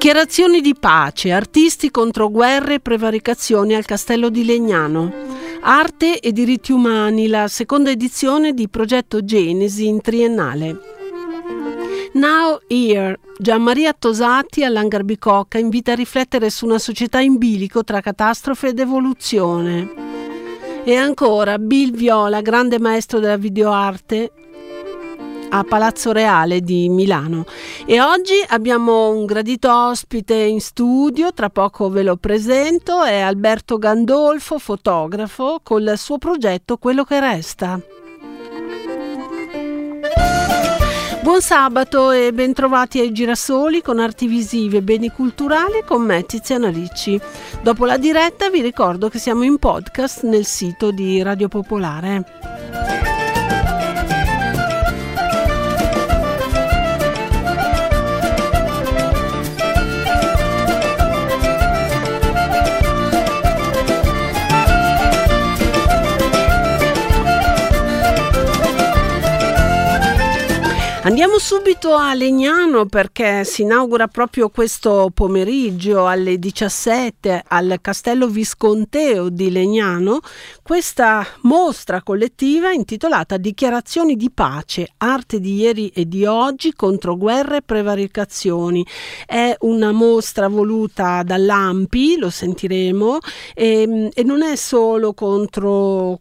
Dichiarazioni di pace, artisti contro guerre e prevaricazioni al Castello di Legnano. Arte e diritti umani, la seconda edizione di Progetto Genesi in triennale. Now Here, Gianmaria Tosati all'Hangar Bicocca invita a riflettere su una società in bilico tra catastrofe ed evoluzione. E ancora Bill Viola, grande maestro della videoarte, a Palazzo Reale di Milano. E oggi abbiamo un gradito ospite in studio, tra poco ve lo presento, è Alberto Gandolfo, fotografo, col suo progetto Quello che resta. Buon sabato e bentrovati ai Girasoli con arti visive e beni culturali con me Tiziana Ricci. Dopo la diretta vi ricordo che siamo in podcast nel sito di Radio Popolare. Andiamo subito a Legnano perché si inaugura proprio questo pomeriggio alle 17 al Castello Visconteo di Legnano questa mostra collettiva intitolata Dichiarazioni di pace, arte di ieri e di oggi contro guerre e prevaricazioni. È una mostra voluta dall'ANPI, lo sentiremo, e non è solo contro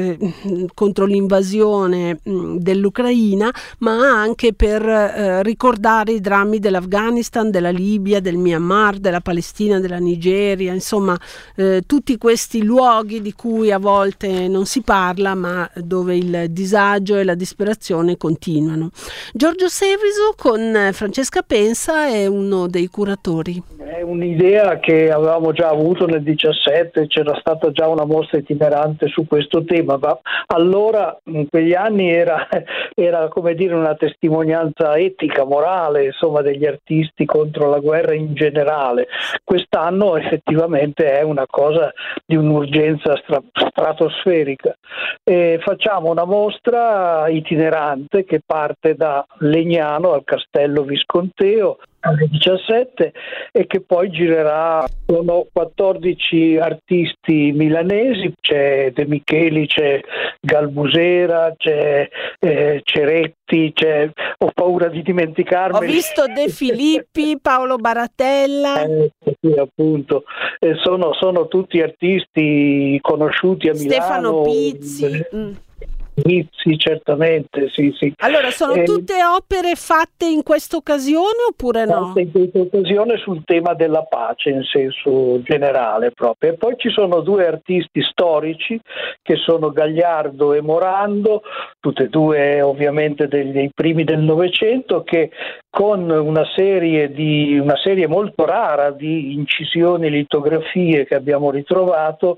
l'invasione dell'Ucraina, ma anche per ricordare i drammi dell'Afghanistan, della Libia, del Myanmar, della Palestina, della Nigeria, insomma tutti questi luoghi di cui a volte non si parla ma dove il disagio e la disperazione continuano. Giorgio Seviso con Francesca Pensa è uno dei curatori. È un'idea che avevamo già avuto nel 2017, c'era stata già una mostra itinerante su questo tema, ma allora in quegli anni era come dire una testimonianza etica, morale, insomma, degli artisti contro la guerra in generale. Quest'anno effettivamente è una cosa di un'urgenza stratosferica. Facciamo una mostra itinerante che parte da Legnano al Castello Visconteo alle 17 e che poi girerà. Sono 14 artisti milanesi, c'è De Micheli, c'è Galbusera, c'è Ceretti, ho paura di dimenticarmi. Ho visto De Filippi, Paolo Baratella. Sì, appunto, sono tutti artisti conosciuti a Milano. Stefano Pizzi. Sì, certamente, sì. Allora, sono tutte opere fatte in questa occasione oppure no? Fatte in questa occasione sul tema della pace in senso generale proprio. E poi ci sono due artisti storici che sono Gagliardo e Morando, tutte e due ovviamente dei primi del Novecento, che con una serie molto rara di incisioni e litografie che abbiamo ritrovato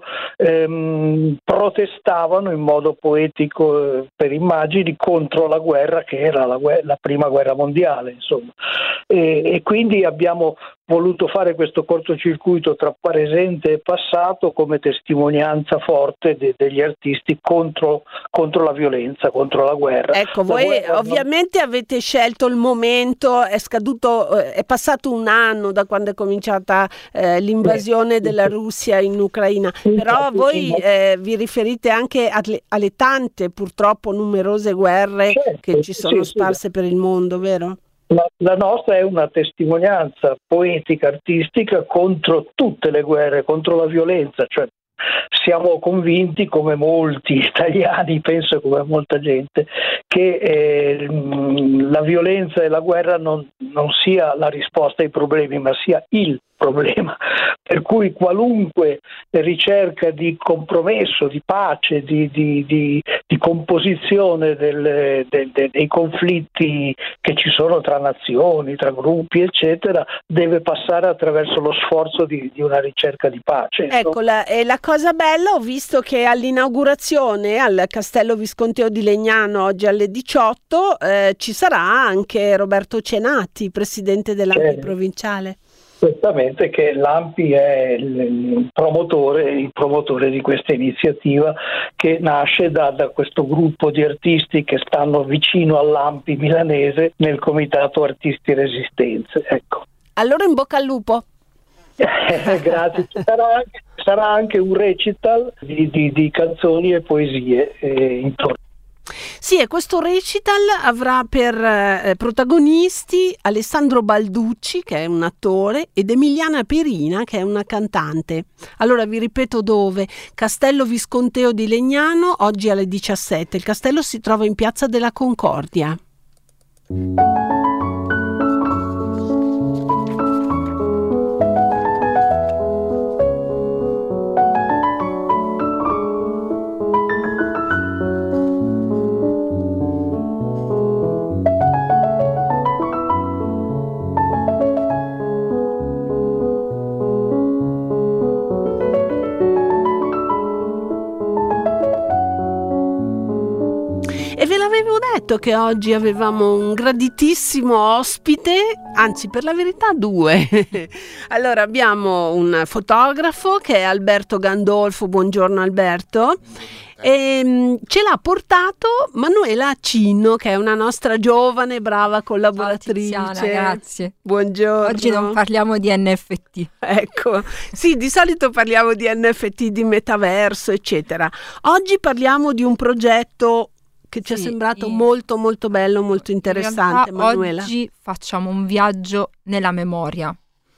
protestavano in modo poetico per immagini contro la guerra che era la prima guerra mondiale, insomma. E quindi abbiamo voluto fare questo cortocircuito tra presente e passato come testimonianza forte degli artisti contro la violenza, contro la guerra. Ecco, voi ovviamente avete scelto il momento, è passato un anno da quando è cominciata l'invasione della Russia in Ucraina, però voi vi riferite anche alle tante, purtroppo numerose guerre che ci sono sparse per il mondo, vero? La nostra è una testimonianza poetica, artistica contro tutte le guerre, contro la violenza, cioè siamo convinti, come molti italiani, penso come molta gente, che la violenza e la guerra non sia la risposta ai problemi, ma sia il problema, per cui qualunque ricerca di compromesso, di pace, di composizione dei conflitti che ci sono tra nazioni, tra gruppi, eccetera, deve passare attraverso lo sforzo di una ricerca di pace. Ecco, la cosa bella, ho visto che all'inaugurazione al Castello Visconteo di Legnano oggi alle 18 ci sarà anche Roberto Cenati, presidente dell'ANPI provinciale. Certamente che l'ANPI è il promotore di questa iniziativa che nasce da questo gruppo di artisti che stanno vicino all'ANPI milanese nel Comitato Artisti Resistenze. Ecco. Allora in bocca al lupo. Grazie, sarà anche un recital di canzoni e poesie intorno. Sì, e questo recital avrà per protagonisti Alessandro Balducci, che è un attore, ed Emiliana Perina, che è una cantante. Allora vi ripeto dove: Castello Visconteo di Legnano, oggi alle 17. Il castello si trova in Piazza della Concordia. E ve l'avevo detto che oggi avevamo un graditissimo ospite, anzi per la verità due. Allora abbiamo un fotografo che è Alberto Gandolfo, buongiorno Alberto, e ce l'ha portato Manuela Accinno, che è una nostra giovane brava collaboratrice. Ciao Tiziana, grazie. Buongiorno. Oggi non parliamo di NFT. Ecco, sì, di solito parliamo di NFT, di metaverso, eccetera. Oggi parliamo di un progetto che ci è sembrato molto molto bello, molto interessante, Manuela. Oggi facciamo un viaggio nella memoria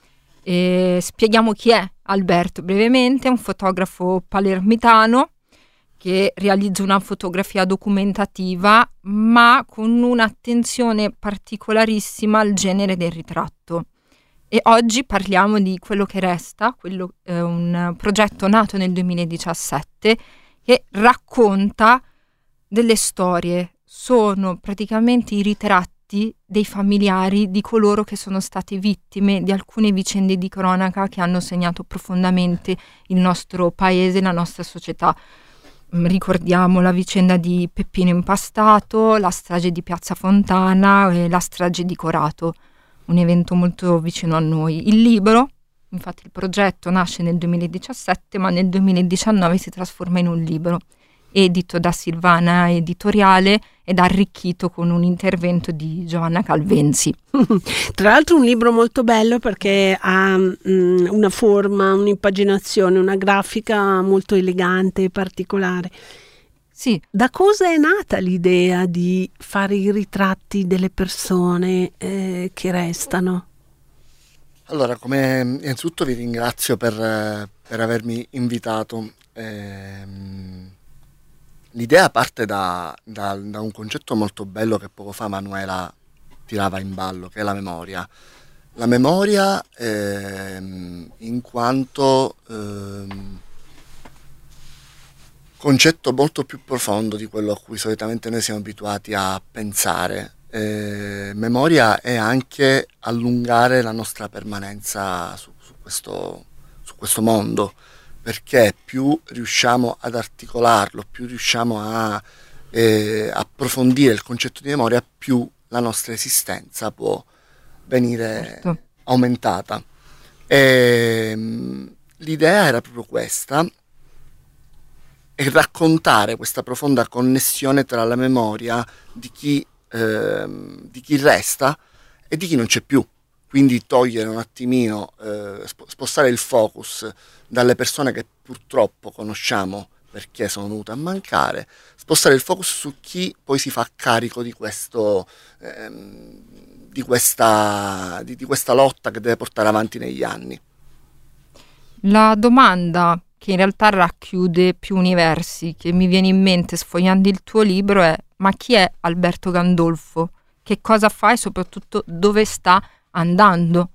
e spieghiamo chi è Alberto brevemente. È un fotografo palermitano che realizza una fotografia documentativa, ma con un'attenzione particolarissima al genere del ritratto. E oggi parliamo di Quello che resta, un progetto nato nel 2017 che racconta delle storie. Sono praticamente i ritratti dei familiari di coloro che sono state vittime di alcune vicende di cronaca che hanno segnato profondamente il nostro paese e la nostra società. Ricordiamo la vicenda di Peppino Impastato, la strage di Piazza Fontana e la strage di Corato, un evento molto vicino a noi. Il libro, infatti il progetto nasce nel 2017, ma nel 2019 si trasforma in un libro, edito da Silvana Editoriale ed arricchito con un intervento di Giovanna Calvenzi. Tra l'altro un libro molto bello perché ha una forma, un'impaginazione, una grafica molto elegante e particolare. Sì. Da cosa è nata l'idea di fare i ritratti delle persone che restano? Allora, innanzitutto vi ringrazio per avermi invitato. L'idea parte da un concetto molto bello che poco fa Manuela tirava in ballo, che è la memoria. La memoria in quanto concetto molto più profondo di quello a cui solitamente noi siamo abituati a pensare. Memoria è anche allungare la nostra permanenza su questo mondo, perché più riusciamo ad articolarlo, più riusciamo a approfondire il concetto di memoria, più la nostra esistenza può venire aumentata. L'idea era proprio questa, e raccontare questa profonda connessione tra la memoria di chi resta e di chi non c'è più. Quindi togliere un attimino, spostare il focus dalle persone che purtroppo conosciamo perché sono venute a mancare, spostare il focus su chi poi si fa carico di questa lotta che deve portare avanti negli anni. La domanda che in realtà racchiude più universi che mi viene in mente sfogliando il tuo libro è: ma chi è Alberto Gandolfo? Che cosa fa e soprattutto dove sta andando?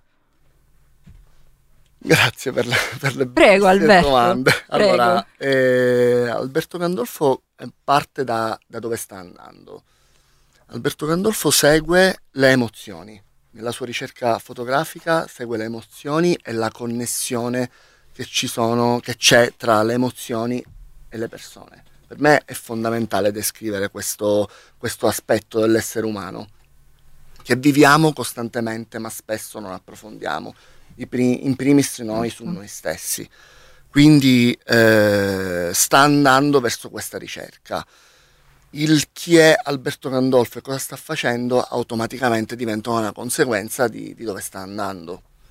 Grazie per le Prego, Alberto, domande. Prego. Allora, Alberto Gandolfo parte da dove sta andando. Alberto Gandolfo segue le emozioni. Nella sua ricerca fotografica segue le emozioni e la connessione che c'è tra le emozioni e le persone. Per me è fondamentale descrivere questo aspetto dell'essere umano, che viviamo costantemente ma spesso non approfondiamo, in primis noi su noi stessi. Quindi sta andando verso questa ricerca. Il chi è Alberto Gandolfo e cosa sta facendo automaticamente diventa una conseguenza di dove sta andando.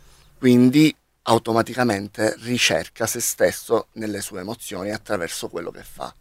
quindi automaticamente ricerca se stesso nelle sue emozioni attraverso quello che fa.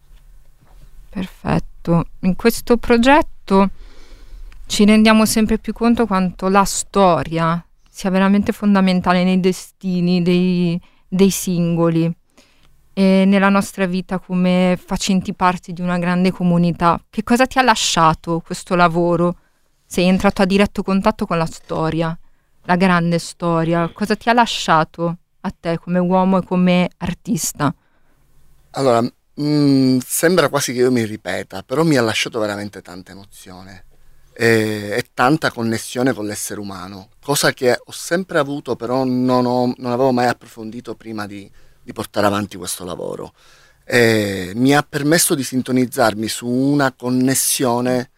Perfetto. In questo progetto ci rendiamo sempre più conto quanto la storia sia veramente fondamentale nei destini dei singoli e nella nostra vita come facenti parte di una grande comunità. Che cosa ti ha lasciato questo lavoro? Sei entrato a diretto contatto con la storia, la grande storia. Cosa ti ha lasciato a te come uomo e come artista? Allora, sembra quasi che io mi ripeta, però mi ha lasciato veramente tanta emozione e tanta connessione con l'essere umano, cosa che ho sempre avuto, però non avevo mai approfondito prima di portare avanti questo lavoro. Mi ha permesso di sintonizzarmi su una connessione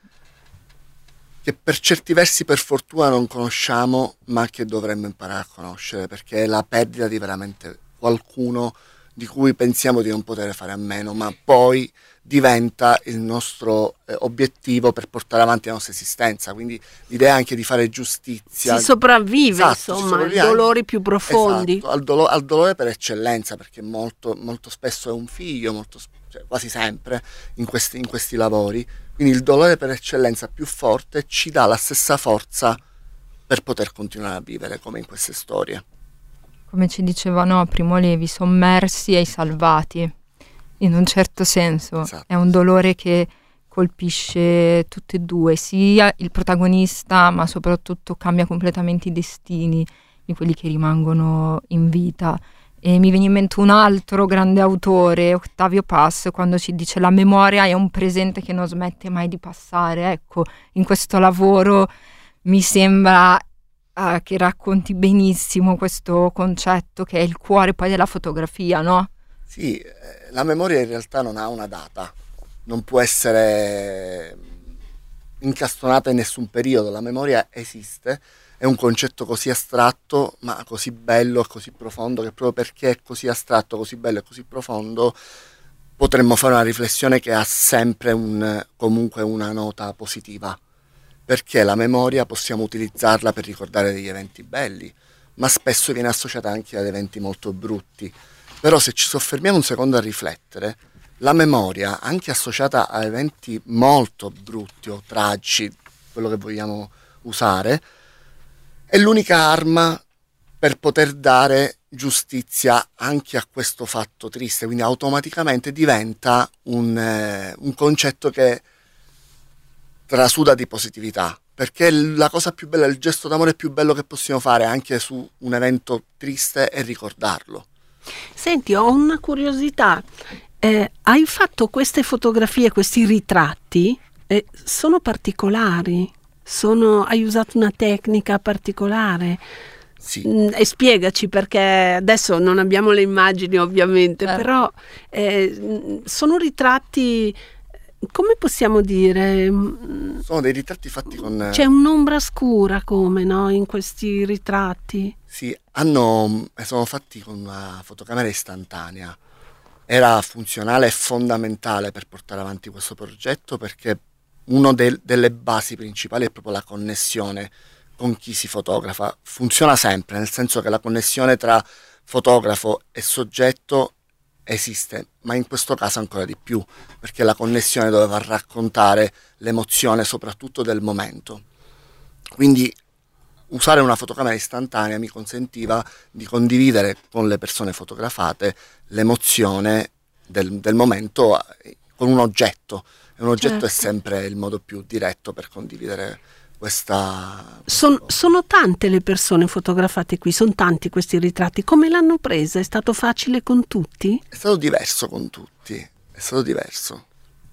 che per certi versi per fortuna non conosciamo, ma che dovremmo imparare a conoscere, perché è la perdita di veramente qualcuno di cui pensiamo di non poter fare a meno, ma poi diventa il nostro obiettivo per portare avanti la nostra esistenza. Quindi l'idea anche di fare giustizia. Si sopravvive, Esatto, insomma, ai dolori più profondi. Esatto, al dolore per eccellenza, perché molto, molto spesso è un figlio, cioè, quasi sempre in questi lavori. Quindi il dolore per eccellenza più forte ci dà la stessa forza per poter continuare a vivere, come in queste storie. Come ci dicevano Primo Levi, sommersi e salvati, in un certo senso. Esatto. È un dolore che colpisce tutti e due, sia il protagonista, ma soprattutto cambia completamente i destini di quelli che rimangono in vita. E mi viene in mente un altro grande autore, Octavio Paz, quando ci dice: la memoria è un presente che non smette mai di passare. Ecco, in questo lavoro mi sembra che racconti benissimo questo concetto che è il cuore poi della fotografia, no? Sì, la memoria in realtà non ha una data, non può essere incastonata in nessun periodo, la memoria esiste. È un concetto così astratto, ma così bello e così profondo, che proprio perché è così astratto, così bello e così profondo, potremmo fare una riflessione che ha sempre comunque una nota positiva. Perché la memoria possiamo utilizzarla per ricordare degli eventi belli, ma spesso viene associata anche ad eventi molto brutti. Però se ci soffermiamo un secondo a riflettere, la memoria, anche associata a eventi molto brutti o tragici, quello che vogliamo usare, è l'unica arma per poter dare giustizia anche a questo fatto triste, quindi automaticamente diventa un concetto che trasuda di positività, perché la cosa più bella, il gesto d'amore più bello che possiamo fare anche su un evento triste è ricordarlo. Senti, ho una curiosità. Hai fatto queste fotografie, questi ritratti, sono particolari? Hai usato una tecnica particolare? Sì. E spiegaci, perché adesso non abbiamo le immagini ovviamente, però sono ritratti, come possiamo dire? Sono dei ritratti fatti con... C'è un'ombra scura, come, no, in questi ritratti? Sì, sono fatti con una fotocamera istantanea. Era funzionale e fondamentale per portare avanti questo progetto, perché una delle basi principali è proprio la connessione con chi si fotografa. Funziona sempre, nel senso che la connessione tra fotografo e soggetto esiste, ma in questo caso ancora di più, perché la connessione doveva raccontare l'emozione soprattutto del momento. Quindi usare una fotocamera istantanea mi consentiva di condividere con le persone fotografate l'emozione del momento con un oggetto. E un oggetto Certo. è sempre il modo più diretto per condividere questa... Sono tante le persone fotografate qui, sono tanti questi ritratti. Come l'hanno presa? È stato facile con tutti? È stato diverso con tutti, è stato diverso.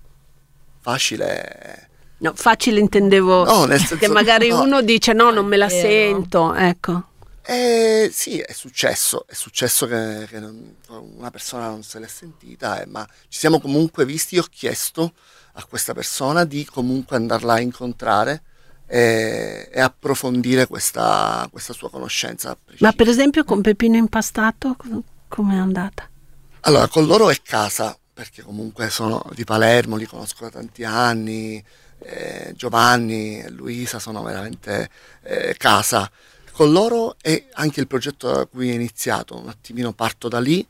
Facile... No, facile intendevo, No, nel senso, che magari no. uno dice no, non me la Vero. sento, ecco. Sì, è successo che una persona non se l'è sentita, ma ci siamo comunque visti. Io ho chiesto a questa persona di comunque andarla a incontrare e approfondire questa sua conoscenza. Ma per esempio con Peppino Impastato come è andata? Allora, con loro è casa, perché comunque sono di Palermo, li conosco da tanti anni, Giovanni e Luisa sono veramente casa. con loro è anche il progetto da cui è iniziato, un attimino parto da lì,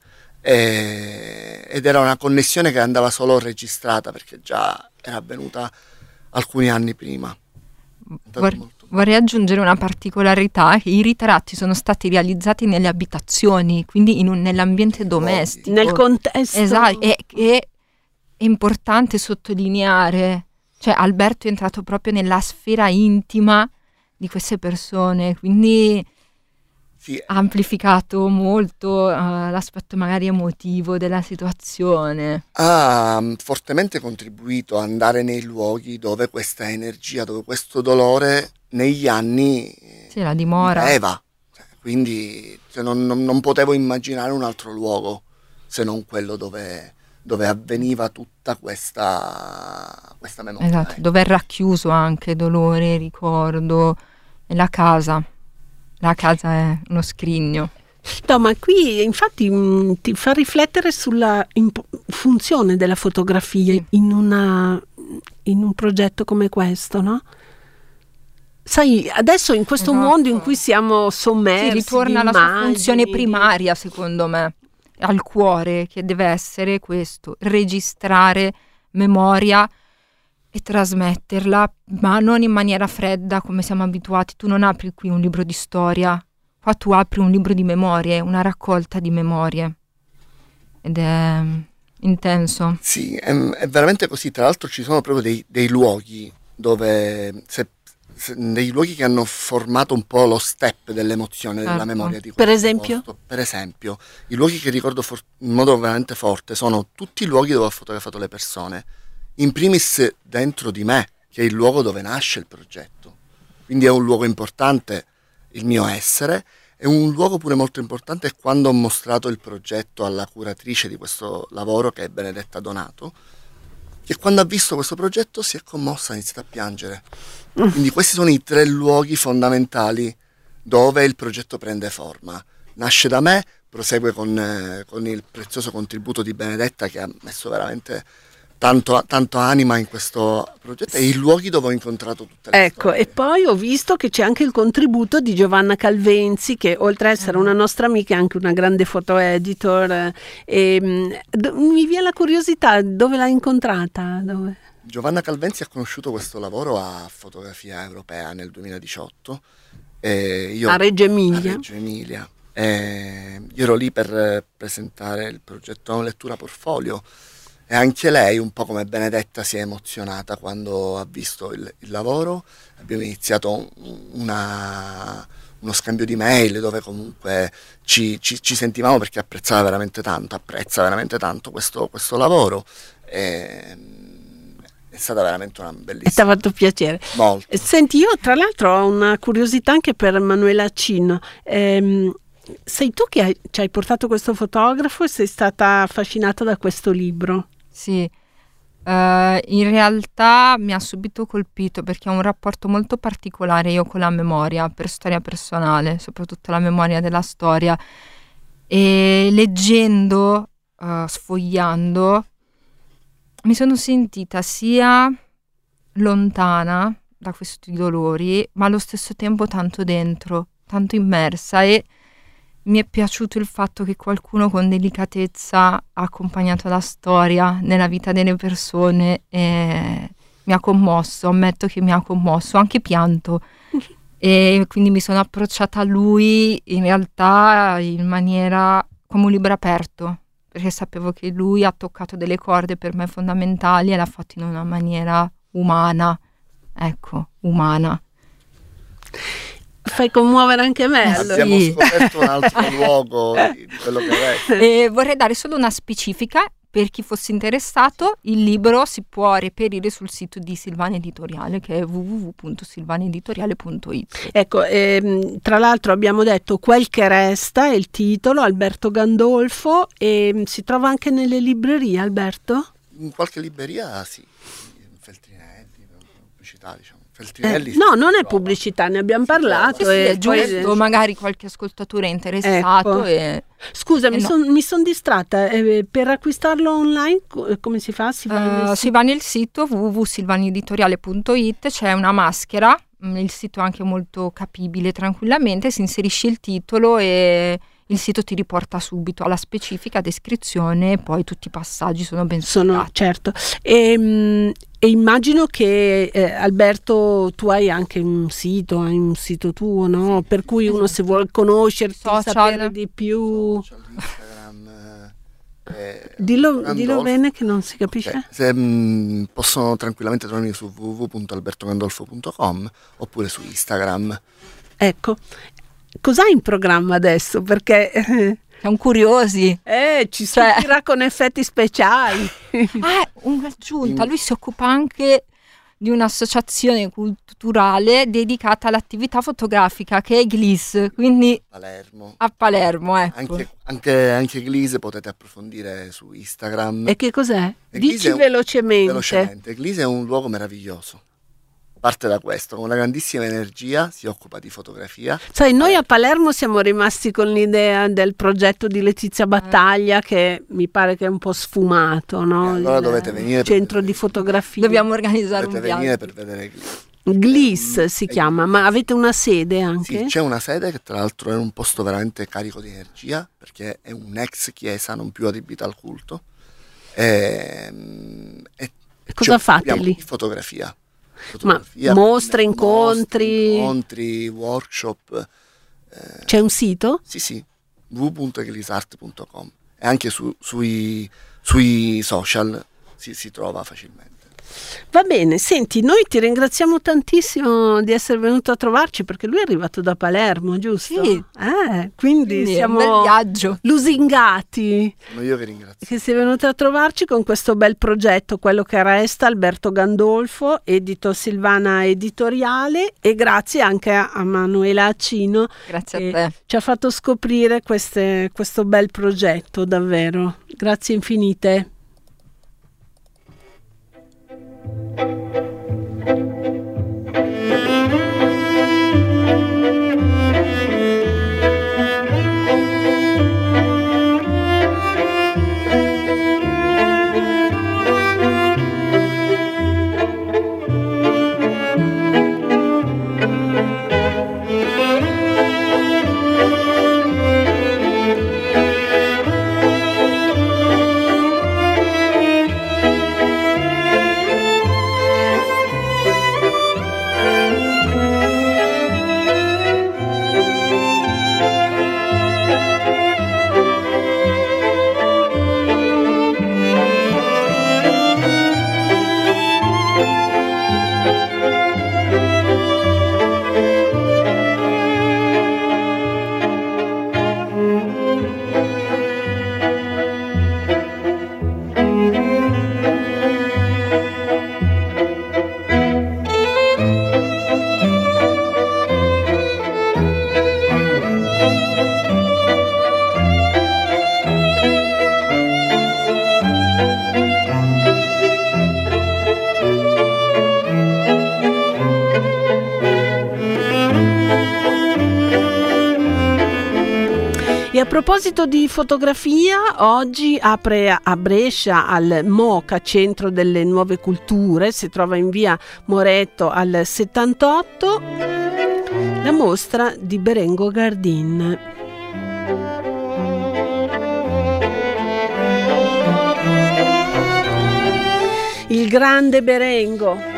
ed era una connessione che andava solo registrata perché già era avvenuta alcuni anni prima. Vorrei aggiungere una particolarità, che i ritratti sono stati realizzati nelle abitazioni, quindi nell'ambiente domestico. Nel contesto. Esatto, e è importante sottolineare, cioè Alberto è entrato proprio nella sfera intima di queste persone, quindi sì, ha amplificato molto l'aspetto magari emotivo della situazione. ha fortemente contribuito ad andare nei luoghi dove questa energia, dove questo dolore negli anni La dimora. viveva. Quindi non potevo immaginare un altro luogo se non quello dove avveniva tutta questa memoria. Esatto, dove è racchiuso anche dolore, ricordo, e la casa. La casa è uno scrigno. No, ma qui infatti ti fa riflettere sulla funzione della fotografia in un progetto come questo, no? Sai, adesso in questo mondo in cui siamo sommersi, ritorna alla sua funzione primaria, secondo me, al cuore, che deve essere questo: registrare memoria e trasmetterla, ma non in maniera fredda come siamo abituati. Tu non apri qui un libro di storia, qua tu apri un libro di memorie, una raccolta di memorie, ed è intenso. Sì, è veramente così. Tra l'altro ci sono proprio dei luoghi dove dei luoghi che hanno formato un po' lo step dell'emozione, della memoria di questo Per esempio? posto. Per esempio, i luoghi che ricordo in modo veramente forte sono tutti i luoghi dove ho fotografato le persone. In primis dentro di me, che è il luogo dove nasce il progetto. Quindi è un luogo importante il mio essere, e un luogo pure molto importante è quando ho mostrato il progetto alla curatrice di questo lavoro, che è Benedetta Donato, che quando ha visto questo progetto si è commossa, ha iniziato a piangere. Quindi questi sono i 3 luoghi fondamentali dove il progetto prende forma. Nasce da me, prosegue con il prezioso contributo di Benedetta, che ha messo veramente tanto anima in questo progetto, e i luoghi dove ho incontrato tutte le storie. E poi ho visto che c'è anche il contributo di Giovanna Calvenzi, che oltre a essere una nostra amica è anche una grande foto editor. Mi viene la curiosità, dove l'hai incontrata? Dove? Giovanna Calvenzi ha conosciuto questo lavoro a Fotografia Europea nel 2018. Io, a Reggio Emilia. A Reggio Emilia. Io ero lì per presentare il progetto Lettura Portfolio. E anche lei, un po' come Benedetta, si è emozionata quando ha visto il lavoro. Abbiamo iniziato uno scambio di mail dove comunque ci sentivamo, perché apprezza veramente tanto questo lavoro. È stata veramente una bellissima. Ti ha fatto piacere. Molto. Senti, io tra l'altro ho una curiosità anche per Manuela Cinno. Sei tu che ci hai portato questo fotografo e sei stata affascinata da questo libro? Sì, in realtà mi ha subito colpito perché ho un rapporto molto particolare io con la memoria, per storia personale, soprattutto la memoria della storia, e leggendo, sfogliando, mi sono sentita sia lontana da questi dolori, ma allo stesso tempo tanto dentro, tanto immersa, e mi è piaciuto il fatto che qualcuno con delicatezza ha accompagnato la storia nella vita delle persone, e mi ha commosso, ammetto che mi ha commosso, ho anche pianto, e quindi mi sono approcciata a lui in realtà in maniera come un libro aperto, perché sapevo che lui ha toccato delle corde per me fondamentali e l'ha fatto in una maniera umana, umana. Fai commuovere anche me. Allora. Abbiamo scoperto un altro luogo di quello che è. Vorrei dare solo una specifica per chi fosse interessato: il libro si può reperire sul sito di Silvana Editoriale, che è www.silvanaeditoriale.it. Ecco, tra l'altro abbiamo detto Quel che resta è il titolo, Alberto Gandolfo, e si trova anche nelle librerie, Alberto? In qualche libreria sì, Feltrinetti, pubblicità, diciamo. Feltrinelli. No, non è pubblicità, ne abbiamo parlato. Sì, è poi- giusto, magari qualche ascoltatore è interessato. Ecco. Scusa, mi son distratta. Per acquistarlo online come si fa? Si va nel sito www.silvanieditoriale.it, c'è una maschera, il sito è anche molto capibile tranquillamente, si inserisce il titolo e il sito ti riporta subito alla specifica descrizione e poi tutti i passaggi sono ben spiegati. Certo. E immagino che Alberto, tu hai anche un sito tuo, no? Per cui uno se vuole conoscerti, sapere di più. Instagram, dillo bene che non si capisce. Possono tranquillamente trovarmi su www.albertogandolfo.com oppure su Instagram. Ecco, cos'hai in programma adesso? Perché Siamo curiosi. ci stupirà con effetti speciali. Un'aggiunta, lui si occupa anche di un'associazione culturale dedicata all'attività fotografica che è Gliss, quindi a Palermo, ecco. Anche Gliss potete approfondire su Instagram. E che cos'è? Dici velocemente. Gliss è un luogo meraviglioso. Parte da questo, con una grandissima energia, si occupa di fotografia. Sai, noi a Palermo siamo rimasti con l'idea del progetto di Letizia Battaglia, che mi pare che è un po' sfumato, no? Allora dovete venire. Centro di fotografia. Dobbiamo organizzare un viaggio. Venire per vedere Gliss. Gliss si chiama, ma avete una sede anche? Sì, c'è una sede che tra l'altro è un posto veramente carico di energia, perché è un'ex chiesa non più adibita al culto. Cosa fate lì? Di fotografia. Ma mostre, incontri, workshop. C'è un sito? Sì, www.glissart.com e anche sui social si trova facilmente. Va bene, senti, noi ti ringraziamo tantissimo di essere venuto a trovarci, perché lui è arrivato da Palermo, giusto? Sì. Quindi siamo un bel viaggio. lusingati. Sono io che ringrazio. Che sei venuto a trovarci con questo bel progetto, quello che resta, Alberto Gandolfo, edito Silvana Editoriale, e grazie anche a Manuela Accino. Grazie a te. Ci ha fatto scoprire questo bel progetto, davvero. Grazie infinite. E a proposito di fotografia, oggi apre a Brescia al MOCA, Centro delle Nuove Culture, si trova in via Moretto al 78, la mostra di Berengo Gardin. Il grande Berengo.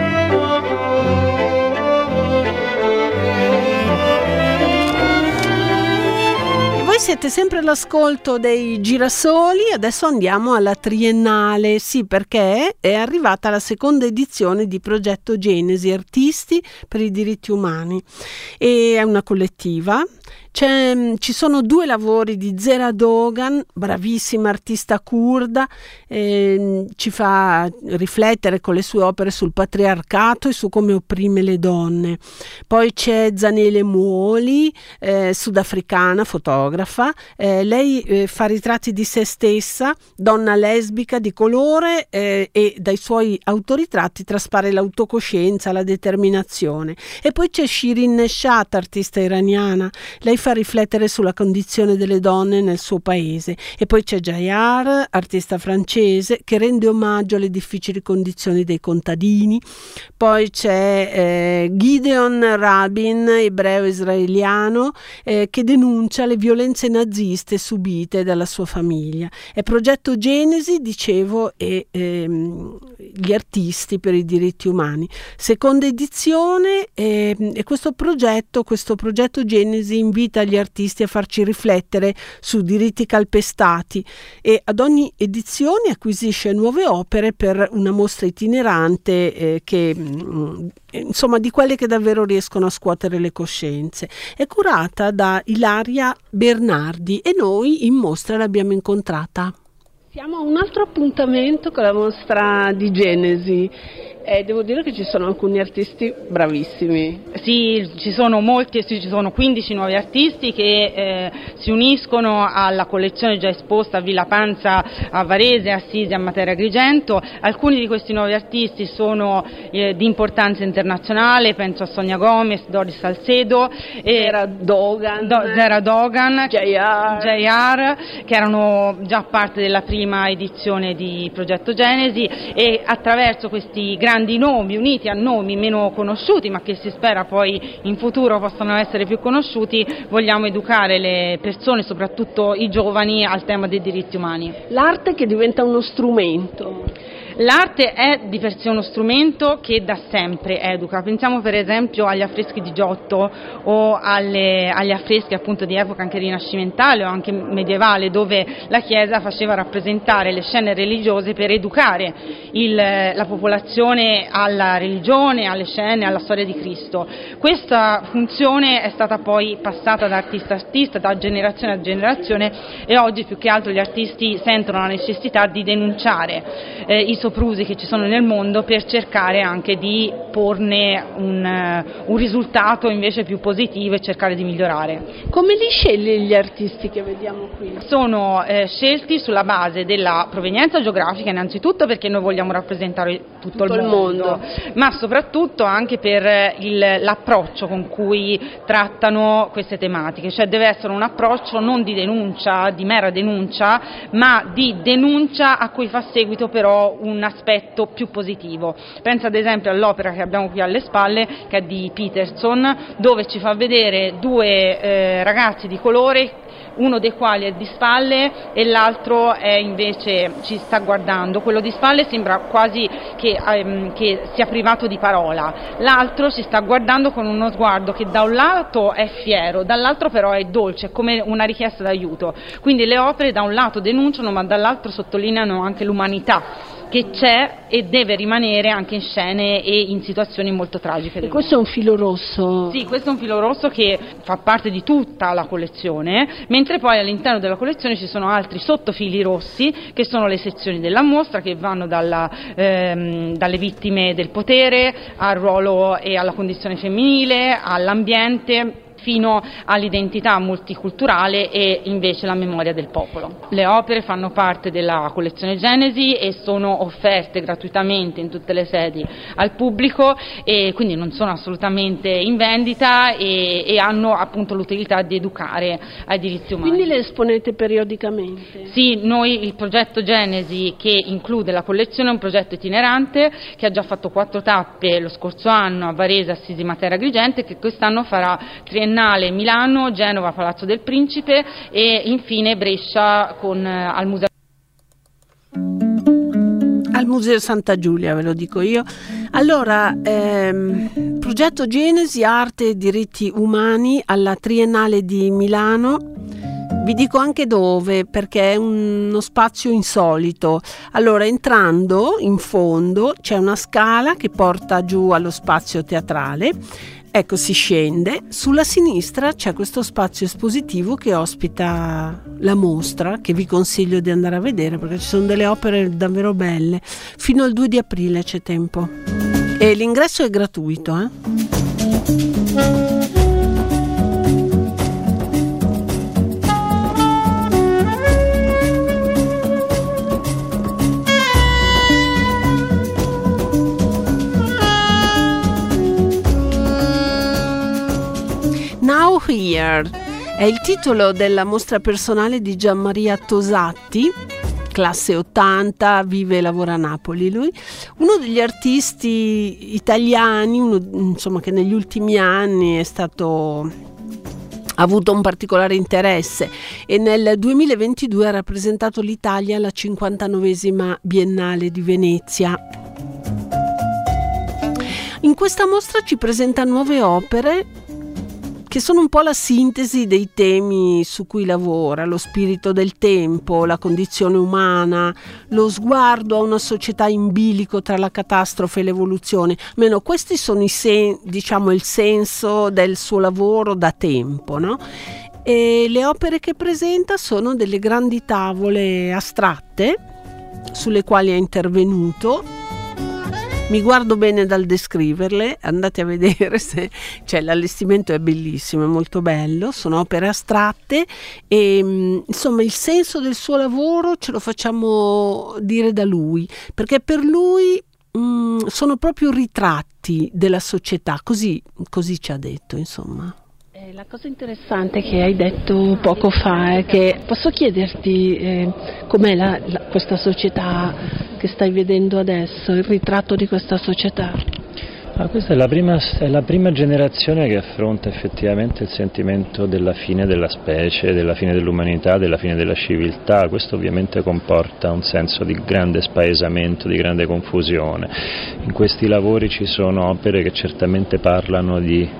Voi siete sempre all'ascolto dei Girasoli, adesso andiamo alla Triennale, sì, perché è arrivata la seconda edizione di Progetto Genesi, Artisti per i diritti umani, e è una collettiva. Ci sono 2 lavori di Zehra Doğan, bravissima artista curda, ci fa riflettere con le sue opere sul patriarcato e su come opprime le donne. Poi c'è Zanele Muoli, sudafricana, fotografa, fotografa, lei fa ritratti di se stessa, donna lesbica di colore, e dai suoi autoritratti traspare l'autocoscienza, la determinazione. E poi c'è Shirin Neshat, artista iraniana, lei fa riflettere sulla condizione delle donne nel suo paese. E poi c'è Jayar, artista francese, che rende omaggio alle difficili condizioni dei contadini. Poi c'è Gideon Rabin, ebreo israeliano, che denuncia le violenze naziste subite dalla sua famiglia. È Progetto Genesi, dicevo, e gli artisti per i diritti umani. Seconda edizione, e questo progetto Genesi invita gli artisti a farci riflettere su diritti calpestati, e ad ogni edizione acquisisce nuove opere per una mostra itinerante che insomma di quelle che davvero riescono a scuotere le coscienze. È curata da Ilaria Bernardi e noi in mostra l'abbiamo incontrata. Siamo a un altro appuntamento con la mostra di Genesi. Devo dire che ci sono alcuni artisti bravissimi. Sì, ci sono molti, ci sono 15 nuovi artisti che si uniscono alla collezione già esposta a Villa Panza, a Varese, a Assisi, a Matera Agrigento. Alcuni di questi nuovi artisti sono di importanza internazionale, penso a Sonia Gomez, Doris Salcedo, Zera Dogan, Jayar, che erano già parte della prima edizione di Progetto Genesi, e attraverso questi grandi nomi uniti a nomi meno conosciuti, ma che si spera poi in futuro possano essere più conosciuti, vogliamo educare le persone, soprattutto i giovani, al tema dei diritti umani. L'arte che diventa uno strumento. L'arte è di per sé uno strumento che da sempre educa. Pensiamo per esempio agli affreschi di Giotto o agli affreschi appunto di epoca anche rinascimentale o anche medievale, dove la Chiesa faceva rappresentare le scene religiose per educare la popolazione alla religione, alle scene, alla storia di Cristo. Questa funzione è stata poi passata da artista a artista, da generazione a generazione, e oggi più che altro gli artisti sentono la necessità di denunciare i soprusi che ci sono nel mondo, per cercare anche di porne un risultato invece più positivo e cercare di migliorare. Come li sceglie gli artisti che vediamo qui? Sono scelti sulla base della provenienza geografica innanzitutto, perché noi vogliamo rappresentare tutto il mondo, ma soprattutto anche per l'approccio con cui trattano queste tematiche, cioè deve essere un approccio non di denuncia, di mera denuncia, ma di denuncia a cui fa seguito però un aspetto più positivo. Pensa ad esempio all'opera che abbiamo qui alle spalle, che è di Peterson, dove ci fa vedere due ragazzi di colore, uno dei quali è di spalle e l'altro è invece ci sta guardando. Quello di spalle sembra quasi che sia privato di parola, l'altro ci sta guardando con uno sguardo che da un lato è fiero, dall'altro però è dolce, è come una richiesta d'aiuto. Quindi le opere da un lato denunciano, ma dall'altro sottolineano anche l'umanità che c'è e deve rimanere anche in scene e in situazioni molto tragiche. E questo è un filo rosso? Sì, questo è un filo rosso che fa parte di tutta la collezione, mentre poi all'interno della collezione ci sono altri sottofili rossi, che sono le sezioni della mostra, che vanno dalle vittime del potere al ruolo e alla condizione femminile, all'ambiente, fino all'identità multiculturale e invece la memoria del popolo. Le opere fanno parte della collezione Genesi e sono offerte gratuitamente in tutte le sedi al pubblico, e quindi non sono assolutamente in vendita e hanno appunto l'utilità di educare ai diritti umani. Quindi le esponete periodicamente? Sì, noi il progetto Genesi, che include la collezione, è un progetto itinerante che ha già fatto 4 tappe lo scorso anno a Varese, Assisi, Matera Agrigento, che quest'anno farà triennale Milano, Genova, Palazzo del Principe e infine Brescia al Museo Santa Giulia, ve lo dico io. Allora, progetto Genesi, arte e diritti umani alla Triennale di Milano. Vi dico anche dove, perché è uno spazio insolito. Allora, entrando in fondo c'è una scala che porta giù allo spazio teatrale. Ecco, si scende, sulla sinistra c'è questo spazio espositivo che ospita la mostra, che vi consiglio di andare a vedere perché ci sono delle opere davvero belle. Fino al 2 di aprile c'è tempo e l'ingresso è gratuito. Here è il titolo della mostra personale di Gianmaria Tosatti, classe 80, vive e lavora a Napoli lui, uno degli artisti italiani, insomma, che negli ultimi anni ha avuto un particolare interesse e nel 2022 ha rappresentato l'Italia alla 59esima Biennale di Venezia. In questa mostra ci presenta nuove opere che sono un po' la sintesi dei temi su cui lavora: lo spirito del tempo, la condizione umana, lo sguardo a una società in bilico tra la catastrofe e l'evoluzione. Almeno questi sono il senso del suo lavoro da tempo, no? E le opere che presenta sono delle grandi tavole astratte sulle quali è intervenuto. Mi guardo bene dal descriverle, andate a vedere l'allestimento è bellissimo, è molto bello, sono opere astratte e insomma il senso del suo lavoro ce lo facciamo dire da lui, perché per lui sono proprio ritratti della società, così ci ha detto, insomma. La cosa interessante che hai detto poco fa è che posso chiederti com'è questa società che stai vedendo adesso, il ritratto di questa società? Questa è la prima generazione che affronta effettivamente il sentimento della fine della specie, della fine dell'umanità, della fine della civiltà. Questo ovviamente comporta un senso di grande spaesamento, di grande confusione. In questi lavori ci sono opere che certamente parlano di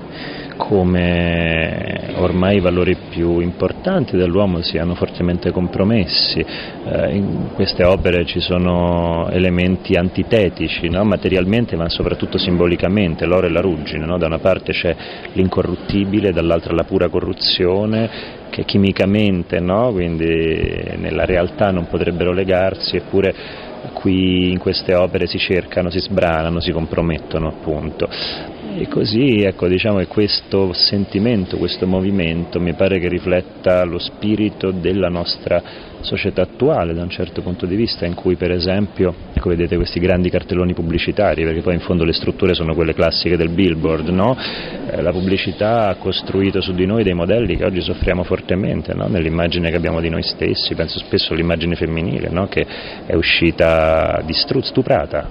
come ormai i valori più importanti dell'uomo siano fortemente compromessi. In queste opere ci sono elementi antitetici, no? Materialmente ma soprattutto simbolicamente, l'oro e la ruggine, no? Da una parte c'è l'incorruttibile, dall'altra la pura corruzione, che chimicamente, no? Quindi nella realtà non potrebbero legarsi, eppure qui in queste opere si cercano, si sbranano, si compromettono appunto. E così diciamo che questo sentimento, questo movimento mi pare che rifletta lo spirito della nostra società attuale da un certo punto di vista, in cui per esempio, vedete questi grandi cartelloni pubblicitari, perché poi in fondo le strutture sono quelle classiche del billboard, no? La pubblicità ha costruito su di noi dei modelli che oggi soffriamo fortemente, no? Nell'immagine che abbiamo di noi stessi, penso spesso all'immagine femminile, no? Che è uscita stuprata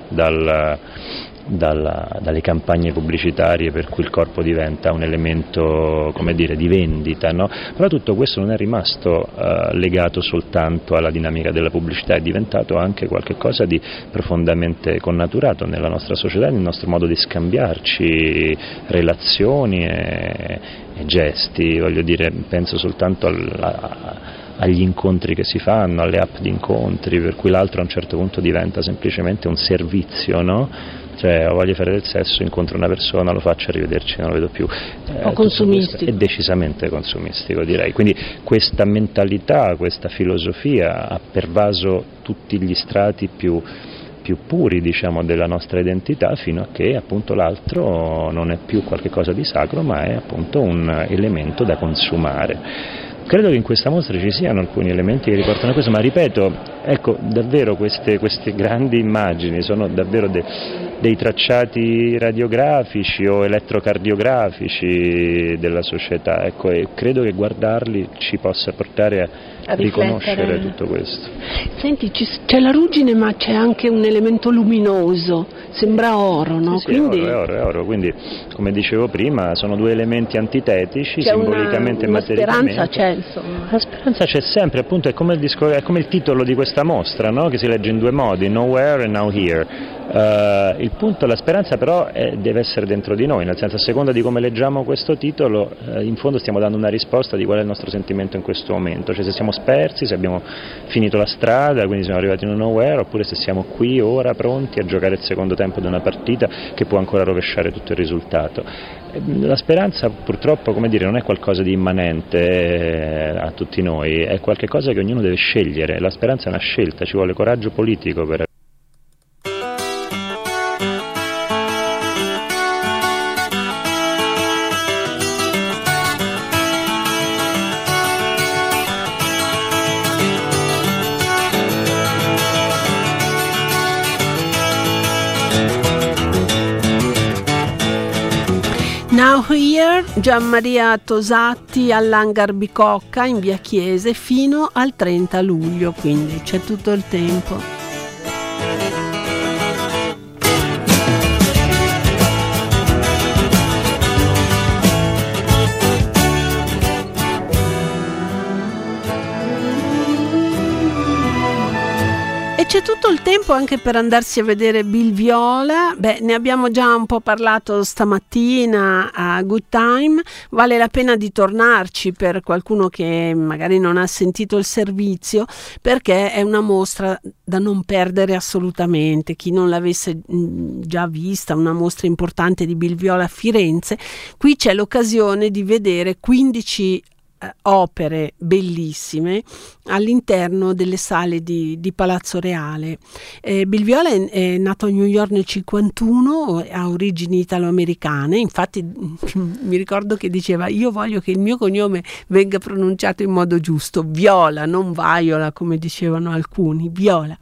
dalle campagne pubblicitarie, per cui il corpo diventa un elemento, di vendita, no? Però tutto questo non è rimasto legato soltanto alla dinamica della pubblicità, è diventato anche qualcosa di profondamente connaturato nella nostra società, nel nostro modo di scambiarci relazioni e gesti. Penso soltanto agli incontri che si fanno, alle app di incontri, per cui l'altro a un certo punto diventa semplicemente un servizio, no? Cioè, voglio fare del sesso, incontro una persona, lo faccio, arrivederci, non lo vedo più. Consumistico. È decisamente consumistico, direi. Quindi questa mentalità, questa filosofia ha pervaso tutti gli strati più puri, diciamo, della nostra identità, fino a che appunto l'altro non è più qualcosa di sacro, ma è appunto un elemento da consumare. Credo che in questa mostra ci siano alcuni elementi che riportano a questo, ma ripeto, davvero queste grandi immagini sono davvero dei tracciati radiografici o elettrocardiografici della società, e credo che guardarli ci possa portare a riconoscere tutto questo. Senti, c'è la ruggine, ma c'è anche un elemento luminoso, sembra oro, no? Sì, quindi... è oro, quindi come dicevo prima sono due elementi antitetici, simbolicamente e materialmente. La speranza c'è, insomma. La speranza c'è sempre, appunto, è come il titolo di questa mostra, no? Che si legge in due modi, Nowhere and Now Here. Il punto, la speranza però deve essere dentro di noi, nel senso, a seconda di come leggiamo questo titolo, in fondo stiamo dando una risposta di qual è il nostro sentimento in questo momento, cioè se siamo spersi, se abbiamo finito la strada, quindi siamo arrivati in un nowhere, oppure se siamo qui ora pronti a giocare il secondo tempo di una partita che può ancora rovesciare tutto il risultato. La speranza purtroppo, non è qualcosa di immanente a tutti noi, è qualcosa che ognuno deve scegliere. La speranza è una scelta, ci vuole coraggio politico per Now Here, Gianmaria Tosatti all'Hangar Bicocca in via Chiese fino al 30 luglio, quindi c'è tutto il tempo. C'è tutto il tempo anche per andarsi a vedere Bill Viola. Ne abbiamo già un po' parlato stamattina a Good Time, vale la pena di tornarci per qualcuno che magari non ha sentito il servizio, perché è una mostra da non perdere assolutamente. Chi non l'avesse già vista, una mostra importante di Bill Viola a Firenze, qui c'è l'occasione di vedere 15 opere bellissime all'interno delle sale di Palazzo Reale. Bill Viola è nato a New York nel 1951, ha origini italo-americane, infatti mi ricordo che diceva: io voglio che il mio cognome venga pronunciato in modo giusto, Viola, non Viola come dicevano alcuni, Viola.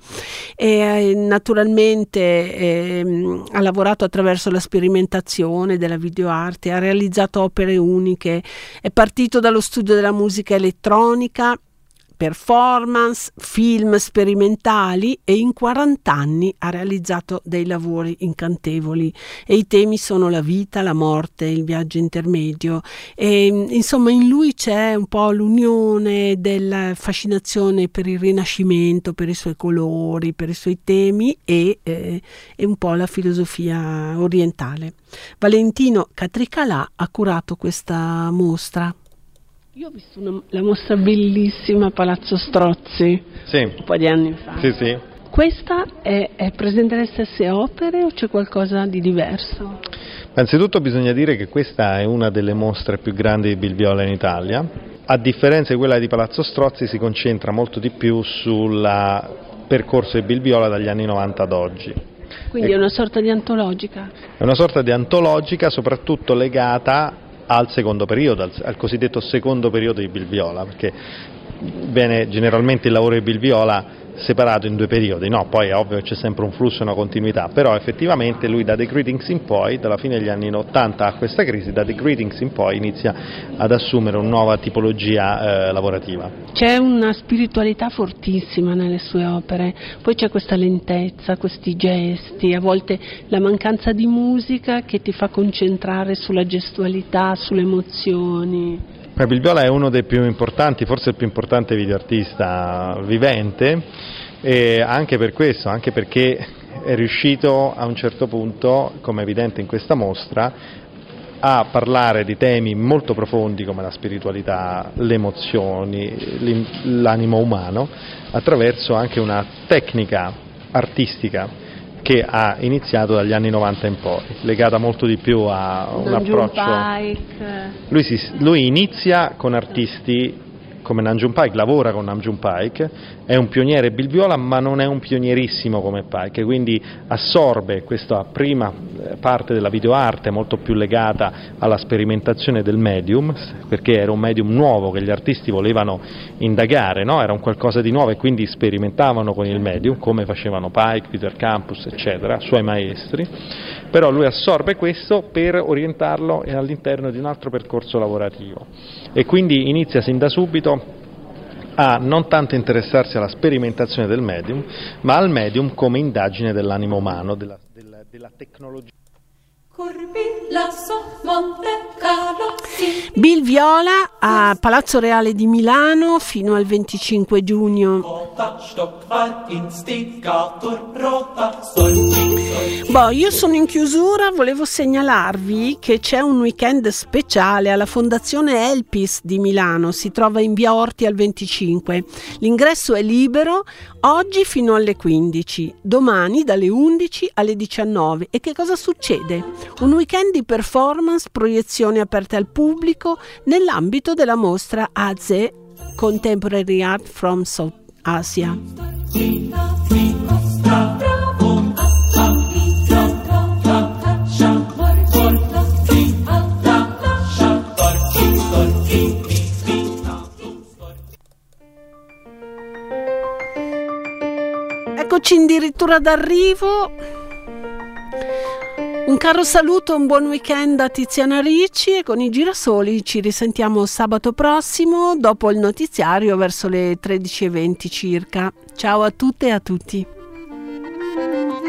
Naturalmente ha lavorato attraverso la sperimentazione della videoarte, ha realizzato opere uniche, è partito dallo studio della musica elettronica, performance, film sperimentali, e in 40 anni ha realizzato dei lavori incantevoli, e i temi sono la vita, la morte, il viaggio intermedio, e insomma in lui c'è un po' l'unione della fascinazione per il Rinascimento, per i suoi colori, per i suoi temi e un po' la filosofia orientale. Valentino Catricalà ha curato questa mostra. Io ho visto la mostra bellissima a Palazzo Strozzi, un po' di anni fa. Sì. Questa è presente le stesse opere o c'è qualcosa di diverso? Anzitutto bisogna dire che questa è una delle mostre più grandi di Bill Viola in Italia. A differenza di quella di Palazzo Strozzi, si concentra molto di più sul percorso di Bill Viola dagli anni 90 ad oggi. Quindi è una sorta di antologica? È una sorta di antologica, soprattutto legata al secondo periodo, al cosiddetto secondo periodo di Bill Viola, perché viene generalmente il lavoro di Bill Viola separato in due periodi, no? Poi è ovvio che c'è sempre un flusso e una continuità, però effettivamente lui da The Greetings in poi, dalla fine degli anni 80 a questa crisi, da The Greetings in poi inizia ad assumere una nuova tipologia lavorativa. C'è una spiritualità fortissima nelle sue opere, poi c'è questa lentezza, questi gesti, a volte la mancanza di musica che ti fa concentrare sulla gestualità, sulle emozioni. Bill Viola è uno dei più importanti, forse il più importante videoartista vivente, e anche per questo, anche perché è riuscito a un certo punto, come è evidente in questa mostra, a parlare di temi molto profondi come la spiritualità, le emozioni, l'animo umano, attraverso anche una tecnica artistica che ha iniziato dagli anni 90 in poi, legata molto di più a un approccio. Lui inizia con artisti come Nam June Paik, lavora con Nam June Paik, è un pioniere Bill Viola, ma non è un pionierissimo come Paik, quindi assorbe questa prima parte della videoarte molto più legata alla sperimentazione del medium, perché era un medium nuovo che gli artisti volevano indagare, no? Era un qualcosa di nuovo e quindi sperimentavano con il medium, come facevano Paik, Peter Campus, eccetera, suoi maestri, però lui assorbe questo per orientarlo all'interno di un altro percorso lavorativo e quindi inizia sin da subito a non tanto interessarsi alla sperimentazione del medium, ma al medium come indagine dell'animo umano, della tecnologia. Bill Viola a Palazzo Reale di Milano fino al 25 giugno. Io sono in chiusura, volevo segnalarvi che c'è un weekend speciale alla Fondazione Elpis di Milano, si trova in via Orti al 25. L'ingresso è libero oggi fino alle 15, domani dalle 11 alle 19. E che cosa succede? Un weekend di performance, proiezioni aperte al pubblico nell'ambito della mostra AZE Contemporary Art from South Asia. Eccoci addirittura d'arrivo. Un caro saluto, un buon weekend da Tiziana Ricci, e con i Girasoli ci risentiamo sabato prossimo dopo il notiziario verso le 13:20 circa. Ciao a tutte e a tutti.